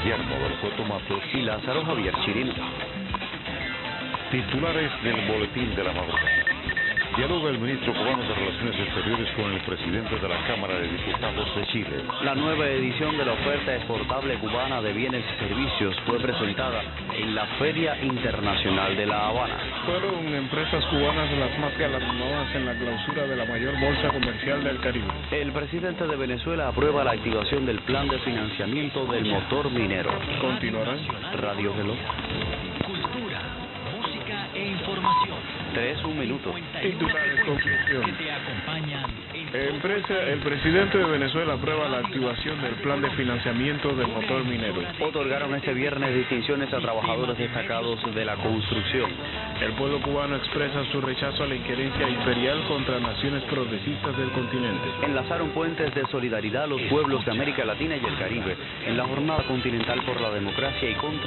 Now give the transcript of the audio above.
Guillermo Adolfo Matos y Lázaro Javier Chirino. Titulares del Boletín de la Madrugada. Dialoga el ministro cubano de Relaciones Exteriores con el presidente de la Cámara de Diputados de Chile. La nueva edición de la oferta exportable cubana de bienes y servicios fue presentada en la Feria Internacional de La Habana. Fueron empresas cubanas las más galardonadas en la clausura de la mayor bolsa comercial del Caribe. El presidente de Venezuela aprueba la activación del plan de financiamiento del motor minero. Continuarán. Radio Hello. Cultura, música e información. 1 minuto. Titulares, conclusión. Que te acompañan El presidente de Venezuela aprueba la activación del plan de financiamiento del motor minero. Otorgaron este viernes distinciones a trabajadores destacados de la construcción. El pueblo cubano expresa su rechazo a la injerencia imperial contra naciones progresistas del continente. Enlazaron puentes de solidaridad a los pueblos de América Latina y el Caribe en la Jornada Continental por la Democracia y contra